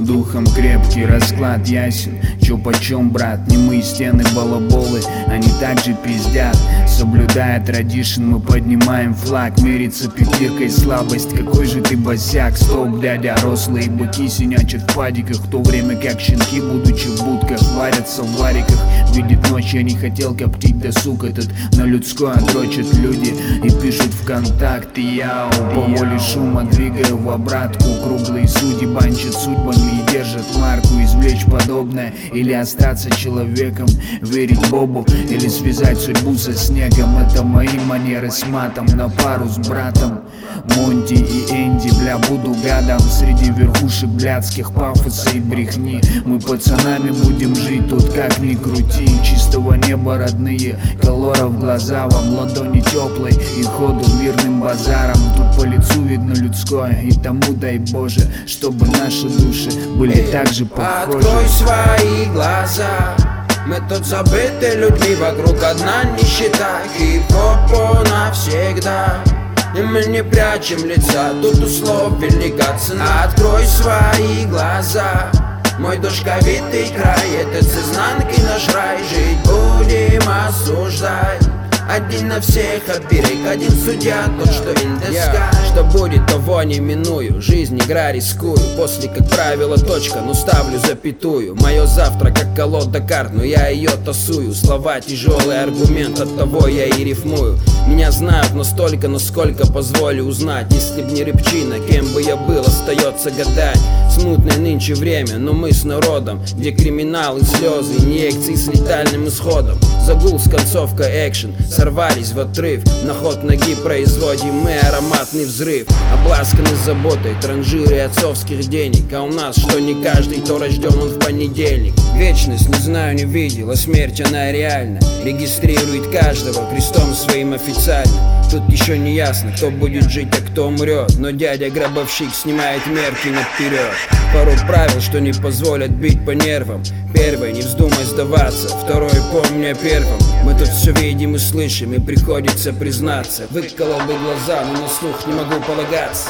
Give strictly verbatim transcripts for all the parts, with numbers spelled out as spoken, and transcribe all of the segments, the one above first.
духом крепкий, расклад ясен. Чё почем, брат, немые стены балаболы, они также пиздят. Соблюдая традишн, мы поднимаем флаг. Мерится пипиркой слабость, какой же ты босяк. Стоп, дядя, рослые быки синячат в падиках, в то время как щенки, будучи в будках, варятся в вариках. Видит ночь, я не хотел коптить досуг этот, но людское дрочат люди и пишут ВКонтакте. Я по воле шума двигаю в обратку. Круглые судьи банчат судьбами и держат марку. Извлечь подобное или остаться человеком, верить Богу или связать судьбу со снегом. Это мои манеры с матом на пару с братом. Монти и Энди, бля, буду гадом среди верхушек блядских пафоса и брехни. Мы пацанами будем жить тут как ни крути. Чистого неба родные, колора в глаза вам, ладони теплой и ходу мирным базаром. Тут по лицу видно людское, и тому дай Боже, чтобы наши души были так же похожи. Открой свои глаза, мы тут забыты людьми, вокруг одна нищета. Хип-хоп навсегда, и мы не прячем лица, тут у слов велика цена. Открой свои глаза, мой дождковитый край, это с изнанки наш рай. Жить будем осуждать, один на всех оберег, один судья, тот, что in the sky. Yeah. Что будет, того не миную, жизнь игра рискую. После, как правило, точка, но ставлю запятую. Мое завтра как колода карт, но я ее тасую. Слова тяжелый аргумент, от того я и рифмую. Меня знают настолько, насколько позволю узнать. Если б не рыбчина, кем бы я был, остается гадать. Смутное нынче время, но мы с народом, где криминал и слезы, инъекции с летальным исходом. Загул с концовкой экшен, сорвались в отрыв. На ход ноги производим мы ароматный взрыв. Обласканы заботой, транжиры отцовских денег. А у нас, что не каждый, то рожден он в понедельник. Вечность, не знаю, не видел, а смерть она реальна. Регистрирует каждого крестом своим официально. Тут еще не ясно, кто будет жить, а кто умрет. Но дядя-гробовщик снимает мерки наперед. Пару правил, что не позволят бить по нервам. Первое, не вздумай сдаваться. Второе, помни о первом. Мы тут все видим и слышим, и приходится признаться. Выколол бы глаза, но на слух не могу полагаться.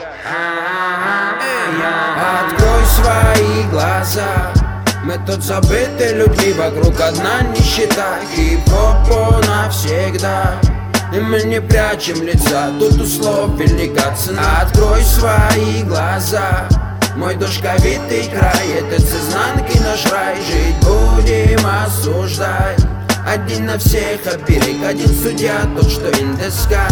Открой свои глаза, мы тут забыты людьми, вокруг одна нищета. Хип-хоп навсегда, и мы не прячем лица, тут у слов велика цена. Открой свои глаза, мой дождковитый край, это с изнанки наш рай. Жить будем осуждать, один на всех оберег, один судья, тот, что in the sky.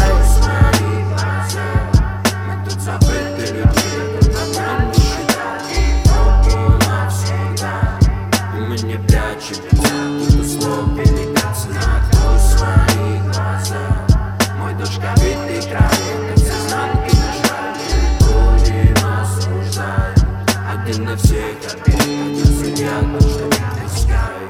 Мы тут забыты люди, одна нищета. Хип-хоп навсегда, и мы не прячем лица, тут у слов велика цена. Открой свои глаза, мой дождковитый край, это с изнанки наш рай. Жить будем осуждать, один на всех оберег, один судья, тот, что in the sky.